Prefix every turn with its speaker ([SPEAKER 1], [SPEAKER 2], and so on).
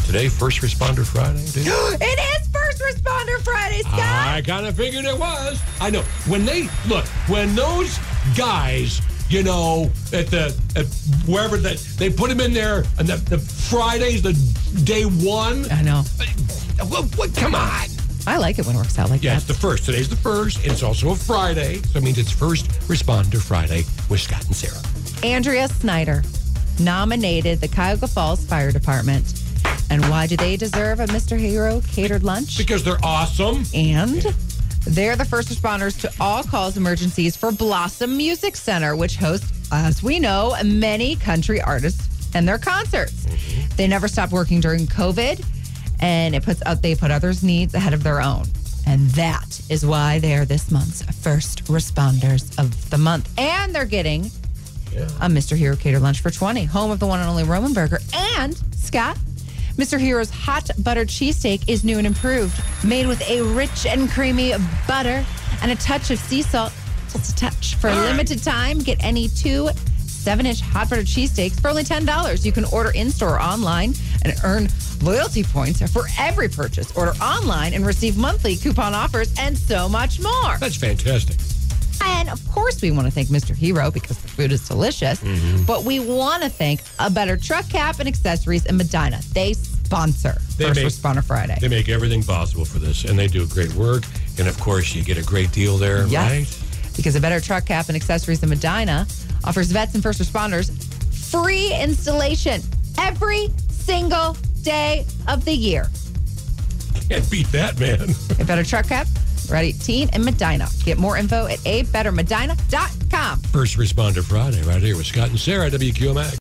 [SPEAKER 1] today First Responder Friday?
[SPEAKER 2] It is First Responder Friday, Scott.
[SPEAKER 1] I kind of figured it was. I know. When those guys, at wherever they put them in there, and the Friday's the day one.
[SPEAKER 2] I know.
[SPEAKER 1] What? Come on.
[SPEAKER 2] I like it when it works out like that.
[SPEAKER 1] Yeah, it's the first. Today's the first. And it's also a Friday. So it means it's First Responder Friday with Scott and Sarah.
[SPEAKER 2] Andrea Snyder nominated the Cuyahoga Falls Fire Department. And why do they deserve a Mr. Hero catered lunch?
[SPEAKER 1] Because they're awesome.
[SPEAKER 2] And they're the first responders to all calls emergencies for Blossom Music Center, which hosts, as we know, many country artists and their concerts. They never stopped working during COVID, and they put others' needs ahead of their own. And that is why they are this month's First Responders of the Month. And they're getting a Mr. Hero catered lunch for $20, home of the one and only Roman Burger. And, Scott, Mr. Hero's hot buttered cheesesteak is new and improved, made with a rich and creamy butter and a touch of sea salt. Just a touch. For a limited time, get any 2 7-inch hot buttered cheesesteaks for only $10. You can order in-store or online and earn loyalty points for every purchase. Order online and receive monthly coupon offers and so much more.
[SPEAKER 1] That's fantastic.
[SPEAKER 2] And, of course, we want to thank Mr. Hero because the food is delicious. But we want to thank A Better Truck Cap and Accessories in Medina. They sponsor First Responder Friday.
[SPEAKER 1] They make everything possible for this, and they do great work. And, of course, you get a great deal there, right?
[SPEAKER 2] Because A Better Truck Cap and Accessories in Medina offers vets and first responders free installation every single day of the year.
[SPEAKER 1] Can't beat that, man.
[SPEAKER 2] A Better Truck Cap, Route 18 in Medina. Get more info at abettermedina.com.
[SPEAKER 1] First Responder Friday right here with Scott and Sarah, WQMX.